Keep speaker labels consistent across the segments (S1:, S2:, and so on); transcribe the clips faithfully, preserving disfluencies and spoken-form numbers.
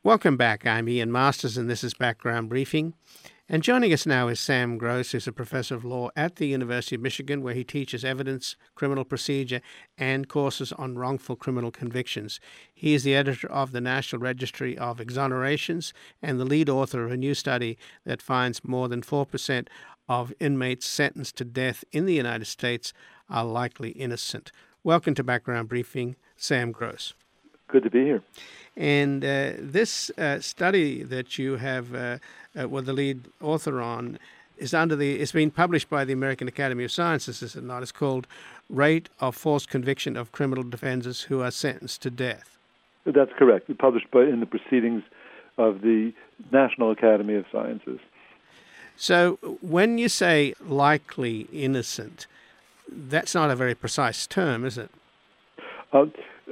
S1: Welcome back. I'm Ian Masters, and this is Background Briefing. And joining us now is Sam Gross, who's a professor of law at the University of Michigan, where he teaches evidence, criminal procedure, and courses on wrongful criminal convictions. He is the editor of the National Registry of Exonerations and the lead author of a new study that finds more than four percent of inmates sentenced to death in the United States are likely innocent. Welcome to Background Briefing, Sam Gross.
S2: Good to be here.
S1: And uh, this uh, study that you have, uh, uh, were the lead author on, is under the. It's been published by the American Academy of Sciences, is it not? It's called "Rate of False Conviction of Criminal Defendants Who Are Sentenced to Death."
S2: That's correct. It's published by, in the Proceedings of the National Academy of Sciences.
S1: So, when you say likely innocent, that's not a very precise term, is it?
S2: Uh,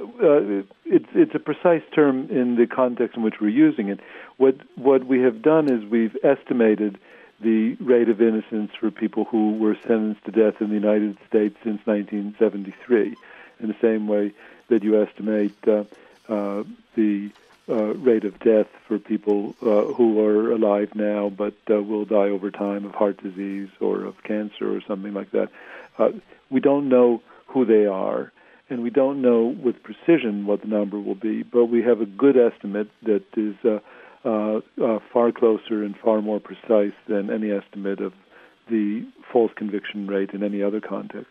S2: Uh, it's it's a precise term in the context in which we're using it. What what we have done is we've estimated the rate of innocence for people who were sentenced to death in the United States since nineteen seventy-three, in the same way that you estimate uh, uh, the uh, rate of death for people uh, who are alive now but uh, will die over time of heart disease or of cancer or something like that. Uh, we don't know who they are. And we don't know with precision what the number will be, but we have a good estimate that is uh, uh, uh, far closer and far more precise than any estimate of the false conviction rate in any other context.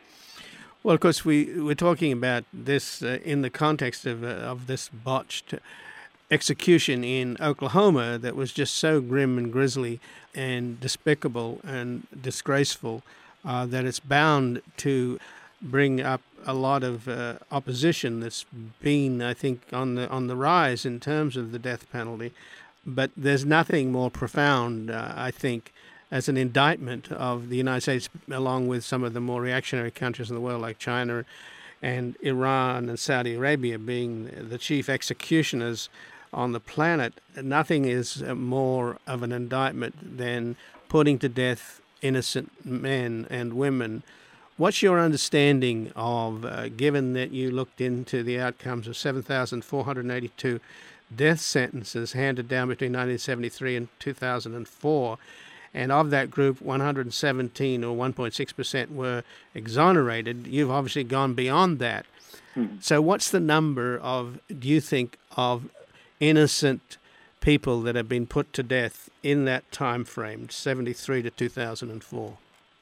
S1: Well, of course, we, we're talking about this uh, in the context of, uh, of this botched execution in Oklahoma that was just so grim and grisly and despicable and disgraceful uh, that it's bound to bring up a lot of uh, opposition that's been, I think, on the on the rise in terms of the death penalty. But there's nothing more profound, uh, I think, as an indictment of the United States, along with some of the more reactionary countries in the world like China and Iran and Saudi Arabia being the chief executioners on the planet. Nothing is more of an indictment than putting to death innocent men and women. What's your understanding of, uh, given that you looked into the outcomes of seven thousand four hundred eighty-two death sentences handed down between nineteen seventy-three and two thousand four, and of that group, one hundred seventeen or one point six percent were exonerated? You've obviously gone beyond that. Hmm. So what's the number of, do you think, of innocent people that have been put to death in that time frame, seventy-three to two thousand four?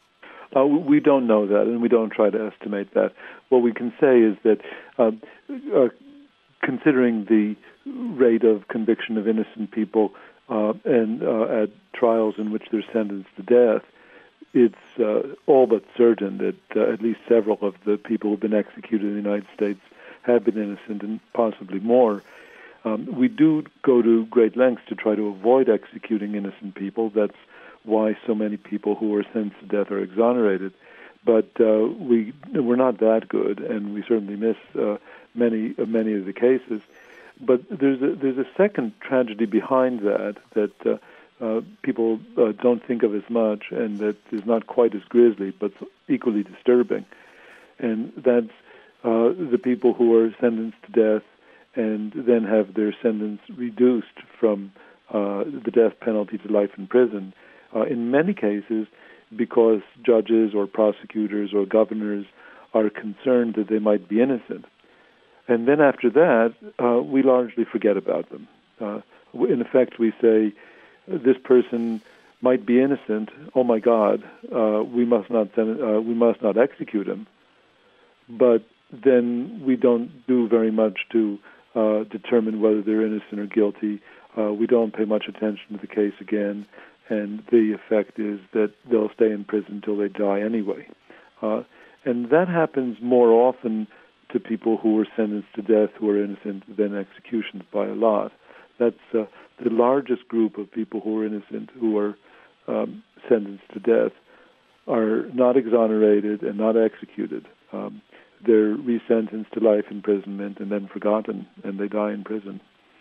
S2: Uh, we don't know that, and we don't try to estimate that. What we can say is that uh, uh, considering the rate of conviction of innocent people uh, and uh, at trials in which they're sentenced to death, it's uh, all but certain that uh, at least several of the people who have been executed in the United States have been innocent, and possibly more. Um, we do go to great lengths to try to avoid executing innocent people. That's why so many people who are sentenced to death are exonerated. But uh, we, we're not that good, and we certainly miss uh, many uh, many of the cases. But there's a, there's a second tragedy behind that that uh, uh, people uh, don't think of as much, and that is not quite as grisly, but equally disturbing. And that's uh, the people who are sentenced to death and then have their sentence reduced from uh, the death penalty to life in prison. Uh, in many cases, because judges or prosecutors or governors are concerned that they might be innocent. And then after that, uh, we largely forget about them. Uh, in effect, we say, this person might be innocent. Oh my God, uh, we must not send, uh, we must not execute him. But then we don't do very much to uh, determine whether they're innocent or guilty. Uh, we don't pay much attention to the case again. And the effect is that they'll stay in prison until they die anyway. Uh, and that happens more often to people who were sentenced to death who are innocent than executions by a lot. That's uh, the largest group of people who are innocent who are um, sentenced to death are not exonerated and not executed. Um, they're resentenced to life imprisonment and then forgotten, and they die in prison.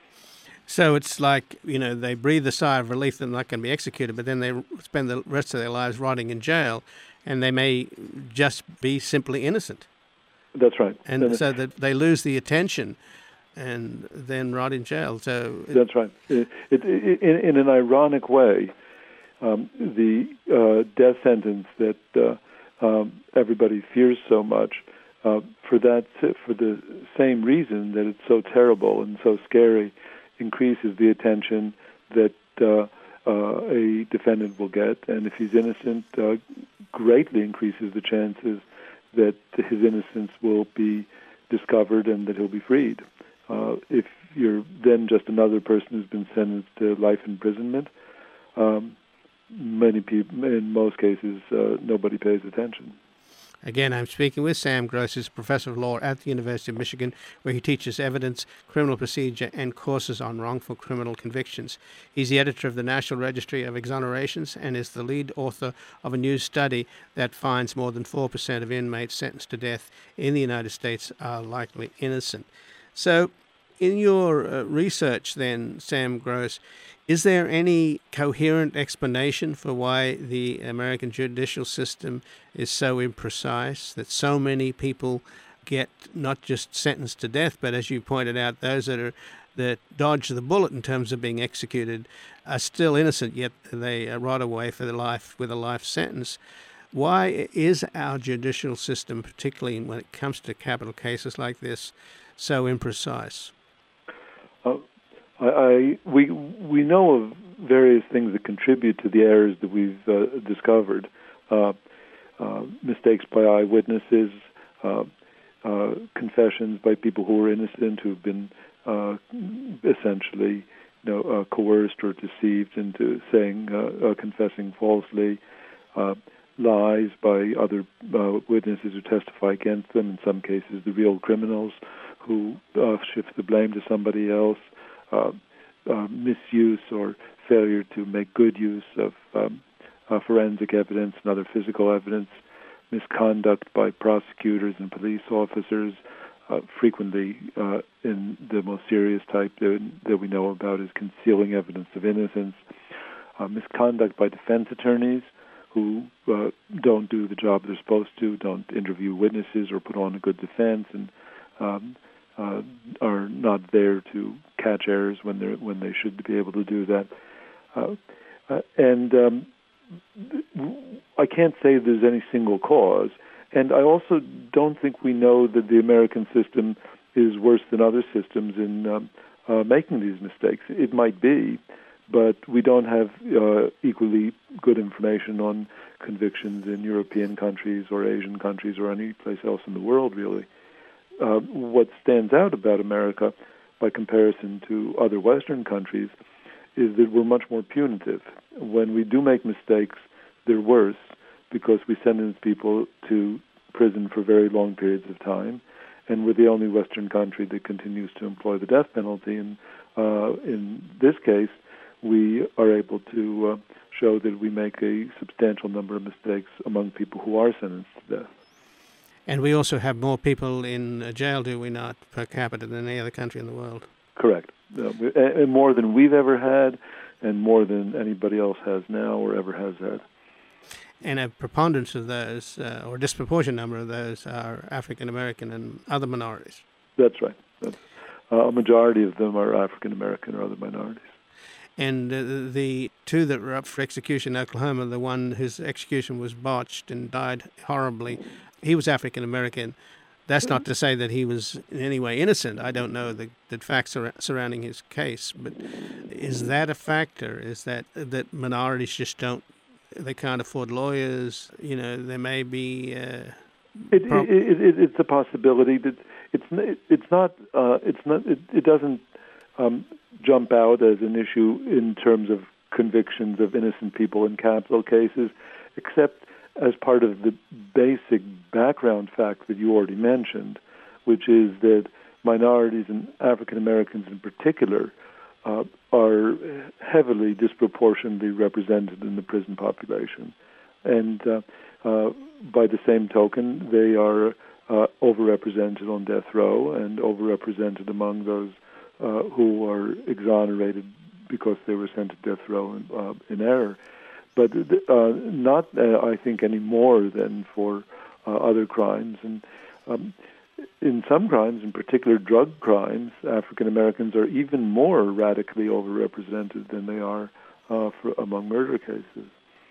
S1: So it's like, you know, they breathe a sigh of relief that they're not going to be executed, but then they spend the rest of their lives rotting in jail, and they may just be simply innocent.
S2: That's right.
S1: And so that they lose the attention and then rot in jail. So it,
S2: That's right. It, it, it, in, in an ironic way, um, the uh, death sentence that uh, um, everybody fears so much, uh, for that, for the same reason that it's so terrible and so scary, increases the attention that uh, uh, a defendant will get, and if he's innocent, uh, greatly increases the chances that his innocence will be discovered and that he'll be freed. Uh, if you're then just another person who's been sentenced to life imprisonment, um, many people, in most cases, uh, nobody pays attention.
S1: Again, I'm speaking with Sam Gross, who's Professor of Law at the University of Michigan, where he teaches evidence, criminal procedure, and courses on wrongful criminal convictions. He's the editor of the National Registry of Exonerations and is the lead author of a new study that finds more than four percent of inmates sentenced to death in the United States are likely innocent. So, in your uh, research then, Sam Gross, is there any coherent explanation for why the American judicial system is so imprecise, that so many people get not just sentenced to death, but as you pointed out, those that are that dodge the bullet in terms of being executed are still innocent, yet they rot away for their life with a life sentence? Why is our judicial system, particularly when it comes to capital cases like this, so imprecise?
S2: Uh, I, I we we know of various things that contribute to the errors that we've uh, discovered. Uh, uh, mistakes by eyewitnesses, uh, uh, confessions by people who are innocent who've been uh, essentially, you know, uh, coerced or deceived into saying uh, uh, confessing falsely. Uh, lies by other uh, witnesses who testify against them. In some cases, the real criminals who uh, shift the blame to somebody else, uh, uh, misuse or failure to make good use of um, uh, forensic evidence and other physical evidence, misconduct by prosecutors and police officers, uh, frequently uh, in the most serious type that, that we know about is concealing evidence of innocence, uh, misconduct by defense attorneys who uh, don't do the job they're supposed to, don't interview witnesses or put on a good defense, and um, uh, are not there to catch errors when they when they should be able to do that. Uh, uh, and um, I can't say there's any single cause. And I also don't think we know that the American system is worse than other systems in um, uh, making these mistakes. It might be, but we don't have uh, equally good information on convictions in European countries or Asian countries or any place else in the world, really. Uh, what stands out about America, by comparison to other Western countries, is that we're much more punitive. When we do make mistakes, they're worse because we sentence people to prison for very long periods of time, and we're the only Western country that continues to employ the death penalty. And uh, in this case, we are able to uh, show that we make a substantial number of mistakes among people who are sentenced to death.
S1: And we also have more people in jail, do we not, per capita than any other country in the world?
S2: Correct. Uh, we, and more than we've ever had, and more than anybody else has now or ever has had.
S1: And a preponderance of those, uh, or a disproportionate number of those, are African American and other minorities.
S2: That's right. That's, uh, a majority of them are African American or other minorities.
S1: And uh, the two that were up for execution in Oklahoma, the one whose execution was botched and died horribly, he was African American. That's not to say that he was in any way innocent. I don't know the, the facts surrounding his case, but is that a factor? Is that that minorities just don't, they can't afford lawyers? You know, there may be. Uh,
S2: it, prob- it, it, it's a possibility that it's it's not uh, it's not it, it doesn't um, jump out as an issue in terms of convictions of innocent people in capital cases, except as part of the basic background fact that you already mentioned, which is that minorities and African Americans in particular uh, are heavily disproportionately represented in the prison population. And uh, uh, by the same token, they are uh, overrepresented on death row and overrepresented among those uh, who are exonerated because they were sent to death row in, uh, in error. But uh, not, uh, I think, any more than for uh, other crimes. And um, in some crimes, in particular drug crimes, African Americans are even more radically overrepresented than they are uh, for, among murder cases.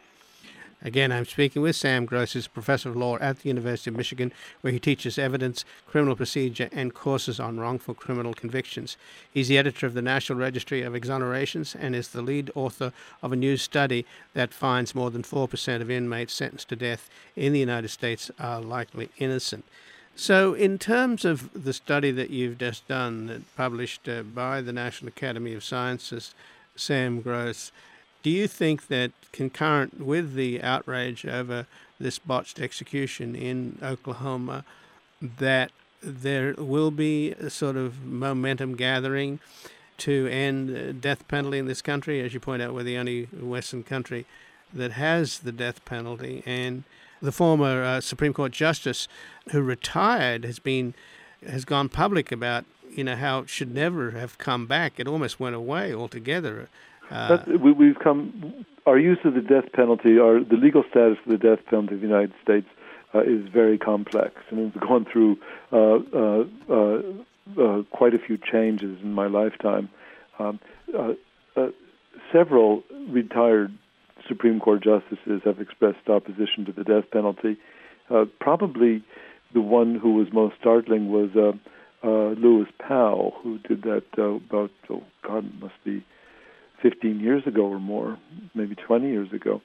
S1: Again, I'm speaking with Sam Gross, who's a professor of law at the University of Michigan, where he teaches evidence, criminal procedure, and courses on wrongful criminal convictions. He's the editor of the National Registry of Exonerations and is the lead author of a new study that finds more than four percent of inmates sentenced to death in the United States are likely innocent. So in terms of the study that you've just done, that published uh, by the National Academy of Sciences, Sam Gross, do you think that concurrent with the outrage over this botched execution in Oklahoma, that there will be a sort of momentum gathering to end the death penalty in this country? As you point out, we're the only Western country that has the death penalty. And the former uh, Supreme Court justice who retired has been has gone public about, you know, how it should never have come back. It almost went away altogether. Uh,
S2: That's, we, we've come. Our use of the death penalty, our the legal status of the death penalty of the United States uh, is very complex, and it's gone through uh, uh, uh, uh, quite a few changes in my lifetime. Um, uh, uh, several retired Supreme Court justices have expressed opposition to the death penalty. Uh, probably the one who was most startling was uh, uh, Lewis Powell, who did that uh, about oh God, it must be fifteen years ago or more, maybe twenty years ago.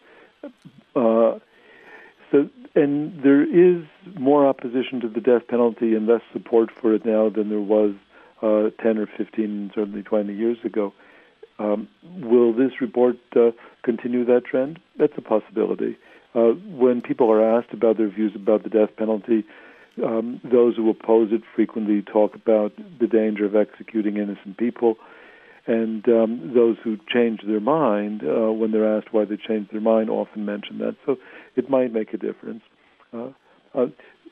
S2: Uh, so, and there is more opposition to the death penalty and less support for it now than there was uh, ten or fifteen, certainly twenty years ago. Um, will this report uh, continue that trend? That's a possibility. Uh, when people are asked about their views about the death penalty, um, those who oppose it frequently talk about the danger of executing innocent people. And um, those who change their mind, uh, when they're asked why they changed their mind, often mention that. So it might make a difference. Uh, uh,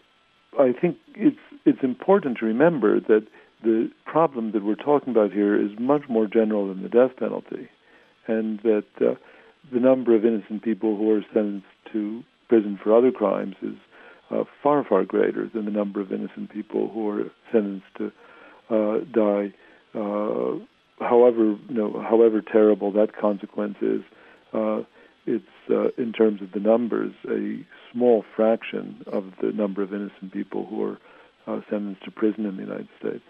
S2: I think it's it's important to remember that the problem that we're talking about here is much more general than the death penalty, and that uh, the number of innocent people who are sentenced to prison for other crimes is uh, far, far greater than the number of innocent people who are sentenced to uh, die. Uh, However, you know, however terrible that consequence is, uh, it's uh, in terms of the numbers a small fraction of the number of innocent people who are uh, sentenced to prison in the United States.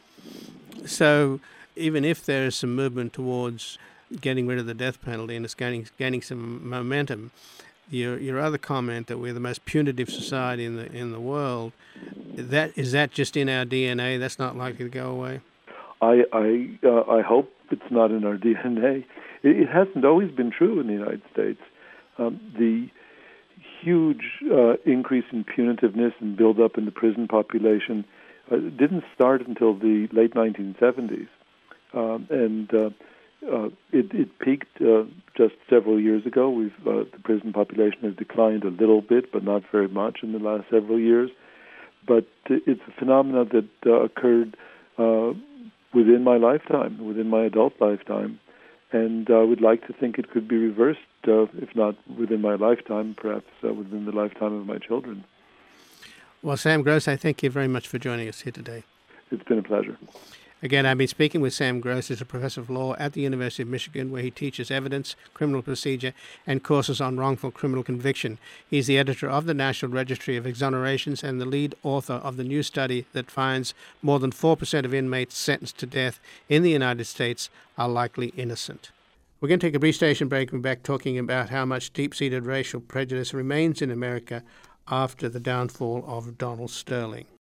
S1: So, even if there is some movement towards getting rid of the death penalty and it's gaining gaining some momentum, your your other comment that we're the most punitive society in the in the world, that is that just in our D N A? That's not likely to go away.
S2: I I, uh, I hope it's not in our D N A. It, it hasn't always been true in the United States. Um, the huge uh, increase in punitiveness and buildup in the prison population uh, didn't start until the late nineteen seventies, um, and uh, uh, it, it peaked uh, just several years ago. We've uh, the prison population has declined a little bit, but not very much in the last several years. But it's a phenomenon that uh, occurred Uh, within my lifetime, within my adult lifetime. And I would like to think it could be reversed, uh, if not within my lifetime, perhaps uh, within the lifetime of my children.
S1: Well, Sam Gross, I thank you very much for joining us here today.
S2: It's been a pleasure.
S1: Again, I've been speaking with Sam Gross, who's a professor of law at the University of Michigan, where he teaches evidence, criminal procedure, and courses on wrongful criminal conviction. He's the editor of the National Registry of Exonerations and the lead author of the new study that finds more than four percent of inmates sentenced to death in the United States are likely innocent. We're going to take a brief station break and be back talking about how much deep-seated racial prejudice remains in America after the downfall of Donald Sterling.